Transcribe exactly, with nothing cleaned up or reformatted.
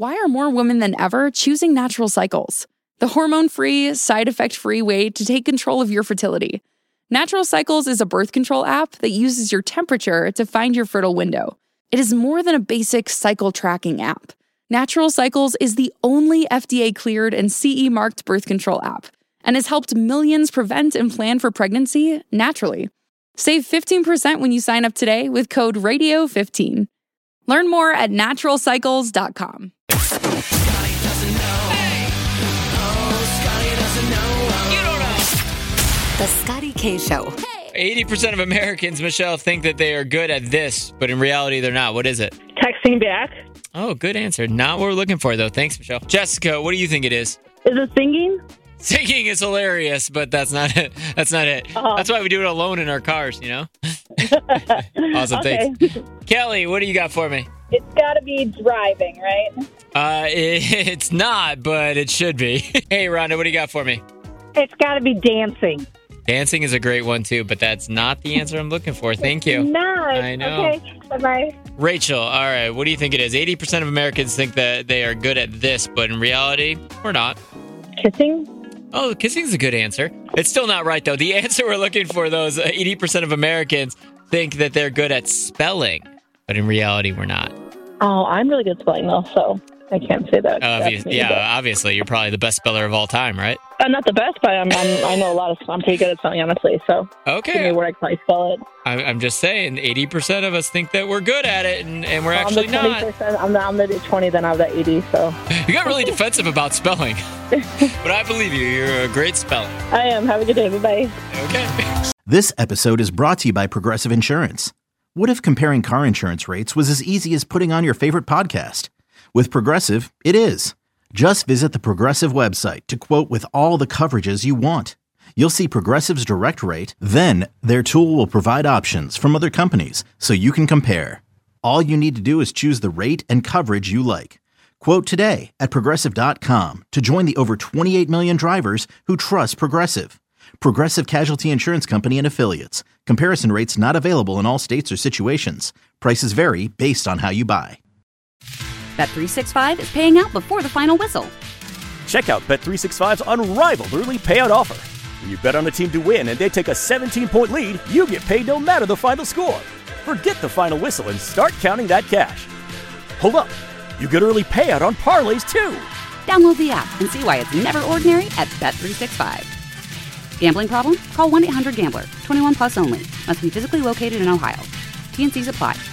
why are more women than ever choosing Natural Cycles? The hormone-free, side-effect-free way to take control of your fertility. Natural Cycles is a birth control app that uses your temperature to find your fertile window. It is more than a basic cycle tracking app. Natural Cycles is the only F D A-cleared and C E-marked birth control app and has helped millions prevent and plan for pregnancy naturally. Save fifteen percent when you sign up today with code radio fifteen. Learn more at natural cycles dot com. The Scotty K Show. eighty percent of Americans, Michelle, think that they are good at this, but in reality, they're not. What is it? Texting back. Oh, good answer. Not what we're looking for, though. Thanks, Michelle. Jessica, what do you think it is? Is it singing? Singing is hilarious, but that's not it. That's not it. Uh-huh. That's why we do it alone in our cars, you know? Awesome. Okay. Thanks. Kelly, what do you got for me? It's got to be driving, right? Uh, it, it's not, but it should be. Hey, Rhonda, what do you got for me? It's got to be dancing. Dancing is a great one, too, but that's not the answer I'm looking for. Thank you. Nice. I know. Okay. Bye-bye. Rachel, all right, what do you think it is? eighty percent of Americans think that they are good at this, but in reality, we're not. Kissing? Oh, kissing is a good answer. It's still not right, though. The answer we're looking for, though, is eighty percent of Americans think that they're good at spelling, but in reality, we're not. Oh, I'm really good at spelling, though, so I can't say that. Obvious, me, yeah, but- obviously, you're probably the best speller of all time, right? I'm not the best, but I'm, I'm, I know a lot of I'm pretty good at spelling, honestly, so Okay. give me where I can probably spell it. I'm, I'm just saying, eighty percent of us think that we're good at it, and, and we're I'm actually the twenty not. percent, I'm, the, I'm the twenty, then I'm the eighty, so. You got really defensive about spelling, but I believe you. You're a great speller. I am. Have a good day. Bye-bye. Okay. This episode is brought to you by Progressive Insurance. What if comparing car insurance rates was as easy as putting on your favorite podcast? With Progressive, it is. Just visit the Progressive website to quote with all the coverages you want. You'll see Progressive's direct rate, then their tool will provide options from other companies so you can compare. All you need to do is choose the rate and coverage you like. Quote today at Progressive dot com to join the over twenty-eight million drivers who trust Progressive. Progressive Casualty Insurance Company and Affiliates. Comparison rates not available in all states or situations. Prices vary based on how you buy. Bet three sixty-five is paying out before the final whistle. Check out Bet three sixty-five's unrivaled early payout offer. When you bet on a team to win and they take a seventeen-point lead, you get paid no matter the final score. Forget the final whistle and start counting that cash. Hold up. You get early payout on parlays, too. Download the app and see why it's never ordinary at Bet three sixty-five. Gambling problem? Call one eight hundred gambler. twenty-one plus only. Must be physically located in Ohio. T and C's apply.